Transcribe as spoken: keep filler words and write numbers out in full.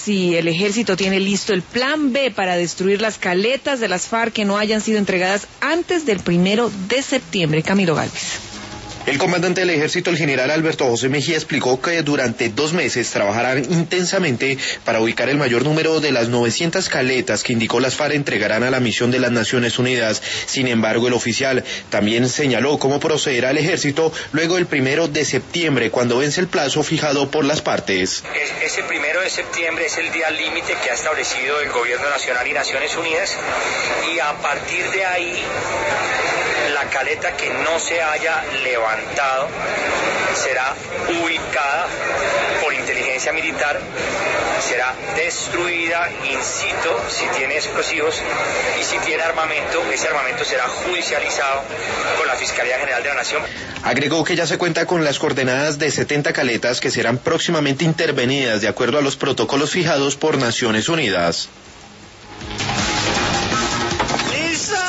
si el ejército tiene listo el plan B para destruir las caletas de las FARC que no hayan sido entregadas antes del primero de septiembre. Camilo Gálvez. El comandante del ejército, el general Alberto José Mejía, explicó que durante dos meses trabajarán intensamente para ubicar el mayor número de las novecientas caletas que indicó las FARC entregarán a la misión de las Naciones Unidas. Sin embargo, el oficial también señaló cómo procederá el ejército luego del primero de septiembre, cuando vence el plazo fijado por las partes. Ese primero de septiembre es el día límite que ha establecido el Gobierno Nacional y Naciones Unidas, y a partir de ahí la caleta que no se haya levantado será ubicada por inteligencia militar, será destruida in situ si tiene explosivos, y si tiene armamento, ese armamento será judicializado con la Fiscalía General de la Nación. Agregó que ya se cuenta con las coordenadas de setenta caletas que serán próximamente intervenidas de acuerdo a los protocolos fijados por Naciones Unidas.